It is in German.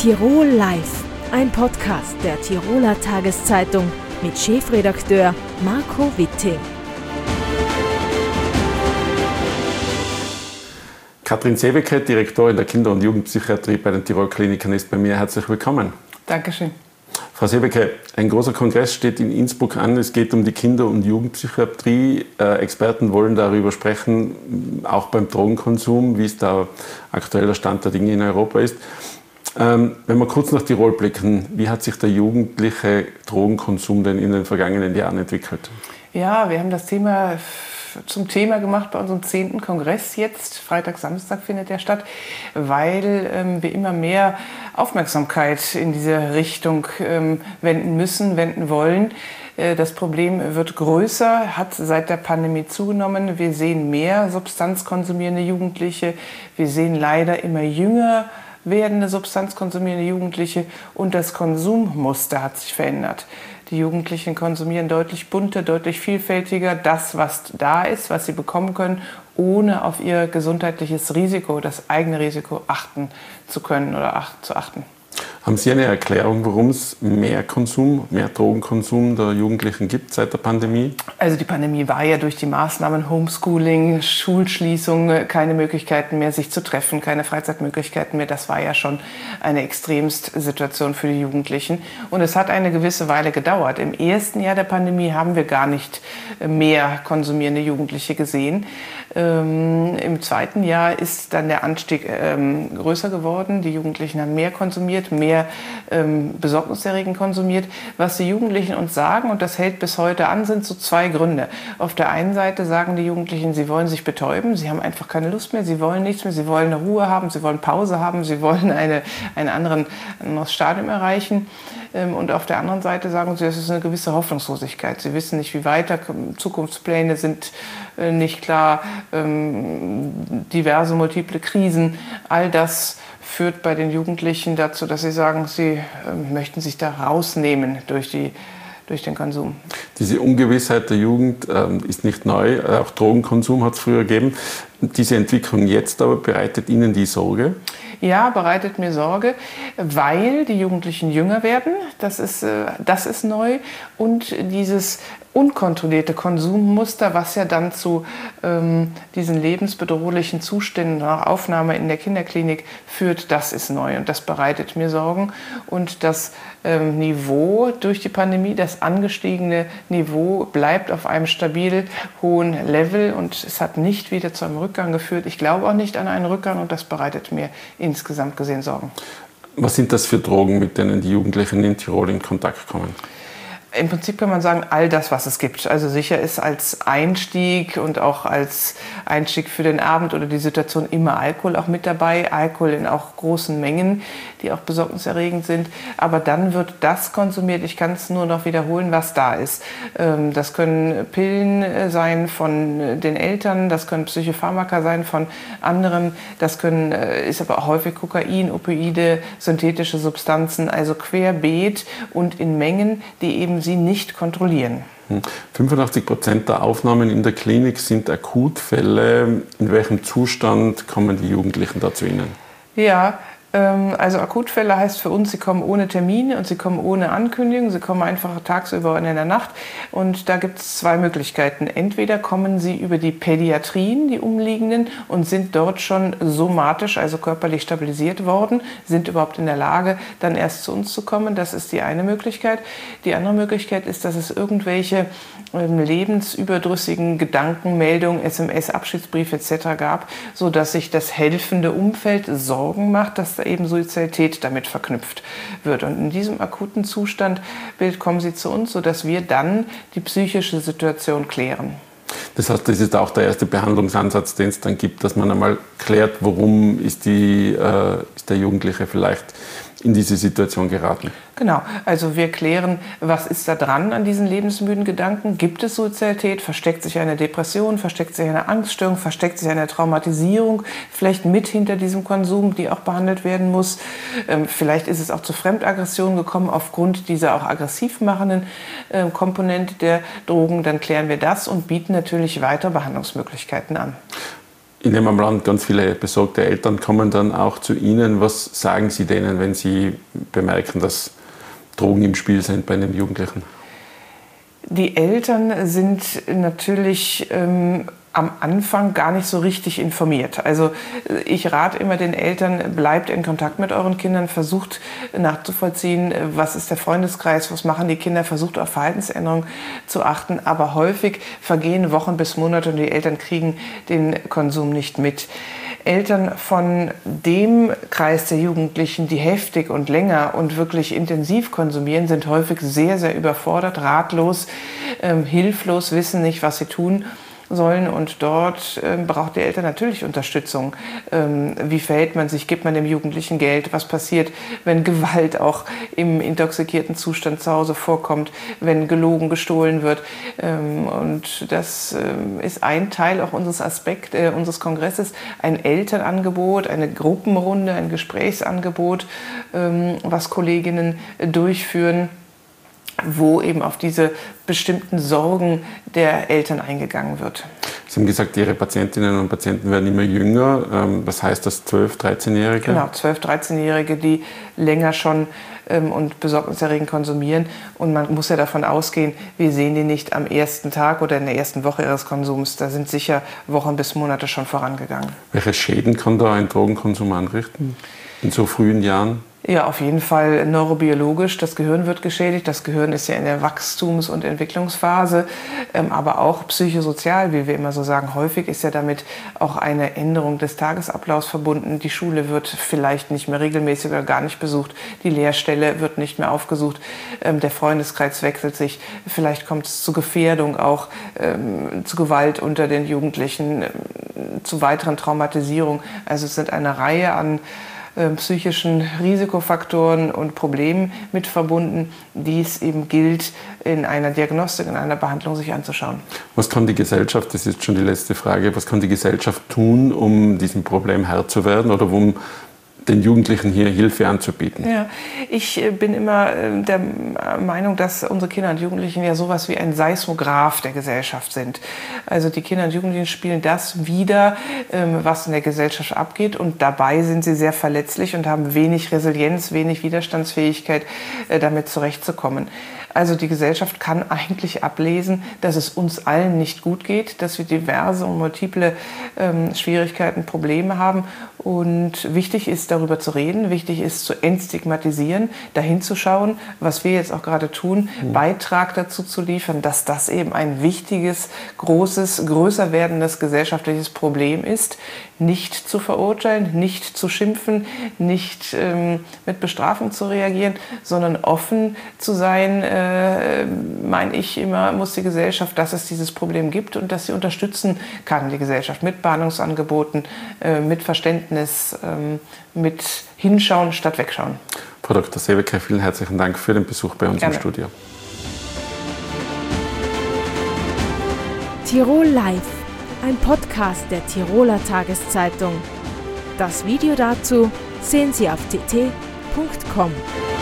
Tirol Live, ein Podcast der Tiroler Tageszeitung mit Chefredakteur Marco Witting. Katrin Sebeke, Direktorin der Kinder- und Jugendpsychiatrie bei den Tirol Kliniken, ist bei mir. Herzlich willkommen. Dankeschön. Frau Sebeke, ein großer Kongress steht in Innsbruck an. Es geht um die Kinder- und Jugendpsychiatrie. Experten wollen darüber sprechen, auch beim Drogenkonsum, wie es da aktuell der Stand der Dinge in Europa ist. Wenn wir kurz nach Tirol blicken, wie hat sich der jugendliche Drogenkonsum denn in den vergangenen Jahren entwickelt? Ja, wir haben das Thema zum Thema gemacht bei unserem 10. Kongress jetzt. Freitag, Samstag findet der statt, weil wir immer mehr Aufmerksamkeit in diese Richtung wenden müssen, wenden wollen. Das Problem wird größer, hat seit der Pandemie zugenommen. Wir sehen mehr substanzkonsumierende Jugendliche. Wir sehen leider immer jünger werdende substanzkonsumierende Jugendliche und das Konsummuster hat sich verändert. Die Jugendlichen konsumieren deutlich bunter, deutlich vielfältiger das, was da ist, was sie bekommen können, ohne auf ihr gesundheitliches Risiko, das eigene Risiko achten zu können oder zu achten. Haben Sie eine Erklärung, warum es mehr Drogenkonsum der Jugendlichen gibt seit der Pandemie? Also die Pandemie war ja durch die Maßnahmen Homeschooling, Schulschließung, keine Möglichkeiten mehr, sich zu treffen, keine Freizeitmöglichkeiten mehr. Das war ja schon eine Extremstsituation für die Jugendlichen. Und es hat eine gewisse Weile gedauert. Im ersten Jahr der Pandemie haben wir gar nicht mehr konsumierende Jugendliche gesehen. Im zweiten Jahr ist dann der Anstieg größer geworden. Die Jugendlichen haben mehr konsumiert, mehr besorgniserregend konsumiert. Was die Jugendlichen uns sagen, und das hält bis heute an, sind so zwei Gründe. Auf der einen Seite sagen die Jugendlichen, sie wollen sich betäuben, sie haben einfach keine Lust mehr, sie wollen nichts mehr, sie wollen eine Ruhe haben, sie wollen Pause haben, sie wollen ein anderes Stadium erreichen. Und auf der anderen Seite sagen sie, es ist eine gewisse Hoffnungslosigkeit. Sie wissen nicht, wie weiter, Zukunftspläne sind nicht klar, diverse multiple Krisen, all das führt bei den Jugendlichen dazu, dass sie sagen, sie möchten sich da rausnehmen durch den Konsum. Diese Ungewissheit der Jugend ist nicht neu, auch Drogenkonsum hat es früher gegeben. Diese Entwicklung jetzt aber bereitet Ihnen die Sorge? Ja, bereitet mir Sorge, weil die Jugendlichen jünger werden, das ist neu, und dieses unkontrollierte Konsummuster, was ja dann zu diesen lebensbedrohlichen Zuständen nach Aufnahme in der Kinderklinik führt, das ist neu und das bereitet mir Sorgen. Und das Niveau durch die Pandemie, das angestiegene Niveau bleibt auf einem stabil hohen Level und es hat nicht wieder zu einem Rückgang geführt. Ich glaube auch nicht an einen Rückgang und das bereitet mir insgesamt gesehen Sorgen. Was sind das für Drogen, mit denen die Jugendlichen in Tirol in Kontakt kommen? Im Prinzip kann man sagen, all das, was es gibt. Also sicher ist als Einstieg und auch als Einstieg für den Abend oder die Situation immer Alkohol auch mit dabei. Alkohol in auch großen Mengen, die auch besorgniserregend sind. Aber dann wird das konsumiert. Ich kann es nur noch wiederholen, was da ist. Das können Pillen sein von den Eltern, das können Psychopharmaka sein von anderen. Das ist aber auch häufig Kokain, Opioide, synthetische Substanzen, also querbeet und in Mengen, die eben sie nicht kontrollieren. 85% der Aufnahmen in der Klinik sind Akutfälle. In welchem Zustand kommen die Jugendlichen da zu Ihnen? Ja, also Akutfälle heißt für uns, sie kommen ohne Termine und sie kommen ohne Ankündigung, sie kommen einfach tagsüber und in der Nacht. Und da gibt es zwei Möglichkeiten. Entweder kommen sie über die Pädiatrien, die umliegenden, und sind dort schon somatisch, also körperlich stabilisiert worden, sind überhaupt in der Lage, dann erst zu uns zu kommen. Das ist die eine Möglichkeit. Die andere Möglichkeit ist, dass es irgendwelche lebensüberdrüssigen Gedankenmeldungen, SMS, Abschiedsbriefe etc. gab, sodass sich das helfende Umfeld Sorgen macht, dass da eben Suizidalität damit verknüpft wird. Und in diesem akuten Zustandbild kommen sie zu uns, sodass wir dann die psychische Situation klären. Das heißt, das ist auch der erste Behandlungsansatz, den es dann gibt, dass man einmal klärt, warum ist der Jugendliche vielleicht in diese Situation geraten. Genau, also wir klären, was ist da dran an diesen lebensmüden Gedanken? Gibt es Suizidalität? Versteckt sich eine Depression? Versteckt sich eine Angststörung? Versteckt sich eine Traumatisierung? Vielleicht mit hinter diesem Konsum, die auch behandelt werden muss? Vielleicht ist es auch zu Fremdaggressionen gekommen aufgrund dieser auch aggressiv machenden Komponente der Drogen. Dann klären wir das und bieten natürlich weitere Behandlungsmöglichkeiten an. in dem Land ganz viele besorgte Eltern kommen dann auch zu Ihnen. Was sagen Sie denen, wenn Sie bemerken, dass Drogen im Spiel sind bei einem Jugendlichen? Die Eltern sind natürlich am Anfang gar nicht so richtig informiert. Also ich rate immer den Eltern, bleibt in Kontakt mit euren Kindern, versucht nachzuvollziehen, was ist der Freundeskreis, was machen die Kinder, versucht auf Verhaltensänderungen zu achten. Aber häufig vergehen Wochen bis Monate und die Eltern kriegen den Konsum nicht mit. Eltern von dem Kreis der Jugendlichen, die heftig und länger und wirklich intensiv konsumieren, sind häufig sehr, sehr überfordert, ratlos, hilflos, wissen nicht, was sie tun sollen. Und dort braucht die Eltern natürlich Unterstützung. Wie verhält man sich? Gibt man dem Jugendlichen Geld? Was passiert, wenn Gewalt auch im intoxikierten Zustand zu Hause vorkommt, wenn gelogen, gestohlen wird? Und das ist ein Teil auch unseres Kongresses, ein Elternangebot, eine Gruppenrunde, ein Gesprächsangebot, was Kolleginnen durchführen, wo eben auf diese bestimmten Sorgen der Eltern eingegangen wird. Sie haben gesagt, Ihre Patientinnen und Patienten werden immer jünger. Was heißt das, 12-, 13-Jährige? Genau, 12-, 13-Jährige, die länger schon und besorgniserregend konsumieren. Und man muss ja davon ausgehen, wir sehen die nicht am ersten Tag oder in der ersten Woche ihres Konsums. Da sind sicher Wochen bis Monate schon vorangegangen. Welche Schäden kann da ein Drogenkonsum anrichten in so frühen Jahren? Ja, auf jeden Fall neurobiologisch. Das Gehirn wird geschädigt. Das Gehirn ist ja in der Wachstums- und Entwicklungsphase, aber auch psychosozial, wie wir immer so sagen. Häufig ist ja damit auch eine Änderung des Tagesablaufs verbunden. Die Schule wird vielleicht nicht mehr regelmäßig oder gar nicht besucht. Die Lehrstelle wird nicht mehr aufgesucht. Der Freundeskreis wechselt sich. Vielleicht kommt es zu Gefährdung, auch zu Gewalt unter den Jugendlichen, zu weiteren Traumatisierungen. Also es sind eine Reihe an psychischen Risikofaktoren und Problemen mit verbunden, die es eben gilt, in einer Diagnostik, in einer Behandlung sich anzuschauen. Was kann die Gesellschaft, das ist schon die letzte Frage, was kann die Gesellschaft tun, um diesem Problem Herr zu werden oder um den Jugendlichen hier Hilfe anzubieten? Ja, ich bin immer der Meinung, dass unsere Kinder und Jugendlichen ja sowas wie ein Seismograph der Gesellschaft sind. Also die Kinder und Jugendlichen spielen das wider, was in der Gesellschaft abgeht, und dabei sind sie sehr verletzlich und haben wenig Resilienz, wenig Widerstandsfähigkeit, damit zurechtzukommen. Also die Gesellschaft kann eigentlich ablesen, dass es uns allen nicht gut geht, dass wir diverse und multiple Schwierigkeiten, Probleme haben. Und wichtig ist, darüber zu reden, wichtig ist, zu entstigmatisieren, dahin zu schauen, was wir jetzt auch gerade tun, Beitrag dazu zu liefern, dass das eben ein wichtiges, großes, größer werdendes gesellschaftliches Problem ist. Nicht zu verurteilen, nicht zu schimpfen, nicht mit Bestrafung zu reagieren, sondern offen zu sein, meine ich immer, muss die Gesellschaft, dass es dieses Problem gibt und dass sie unterstützen kann, die Gesellschaft, mit Bahnungsangeboten, mit Verständnis, mit Hinschauen statt Wegschauen. Frau Dr. Seebecker, vielen herzlichen Dank für den Besuch bei uns Gerne. im Studio. Tirol Live, ein Podcast der Tiroler Tageszeitung. Das Video dazu sehen Sie auf tt.com.